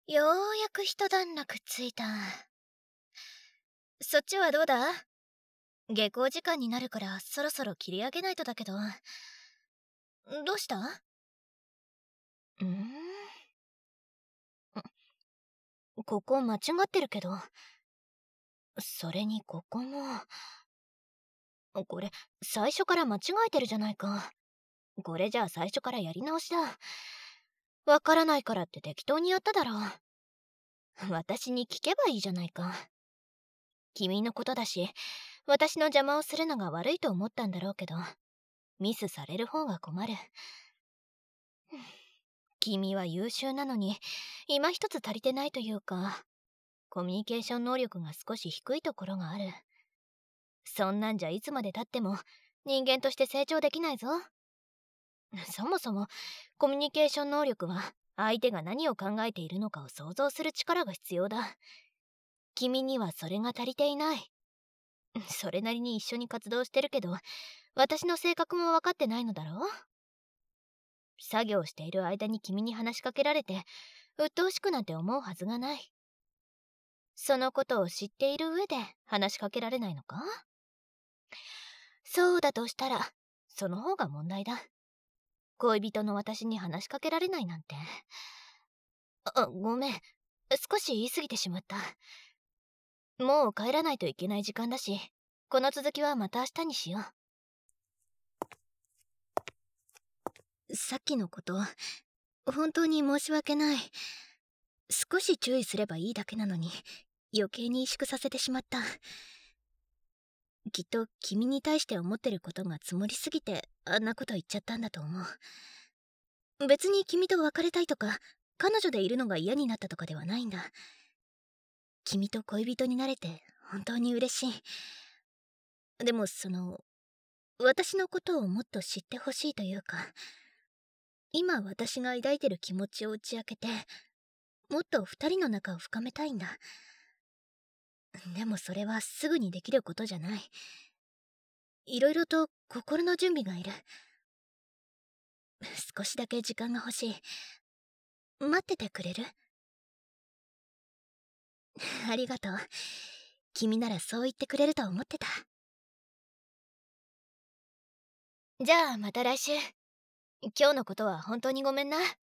ようやく一段落ついた。そっちはどうだ？下校時間になるからそろそろ切り上げないとだけど。どうした？ここ間違ってるけど。それにここも。これ、最初から間違えてるじゃないか。これじゃあ最初からやり直しだ。わからないからって適当にやっただろ。私に聞けばいいじゃないか。君のことだし、私の邪魔をするのが悪いと思ったんだろうけど、ミスされる方が困る。君は優秀なのに、今一つ足りてないというか、コミュニケーション能力が少し低いところがある。そんなんじゃいつまで経っても人間として成長できないぞ。そもそもコミュニケーション能力は相手が何を考えているのかを想像する力が必要だ。君にはそれが足りていない。それなりに一緒に活動してるけど、私の性格も分かってないのだろう。作業している間に君に話しかけられて鬱陶しくなんて思うはずがない。そのことを知っている上で話しかけられないのか？そうだとしたらその方が問題だ。恋人の私に話しかけられないなんて。ごめん、少し言い過ぎてしまった。もう帰らないといけない時間だし、この続きはまた明日にしよう。さっきのこと、本当に申し訳ない。少し注意すればいいだけなのに、余計に萎縮させてしまった。きっと君に対して思ってることが積もりすぎて、あんなこと言っちゃったんだと思う。別に君と別れたいとか、彼女でいるのが嫌になったとかではないんだ。君と恋人になれて本当に嬉しい。でも私のことをもっと知ってほしいというか、今私が抱いてる気持ちを打ち明けて、もっと二人の仲を深めたいんだ。でもそれはすぐにできることじゃない。いろいろと心の準備がいる。少しだけ時間が欲しい。待っててくれる？ありがとう。君ならそう言ってくれると思ってた。じゃあまた来週。今日のことは本当にごめんな。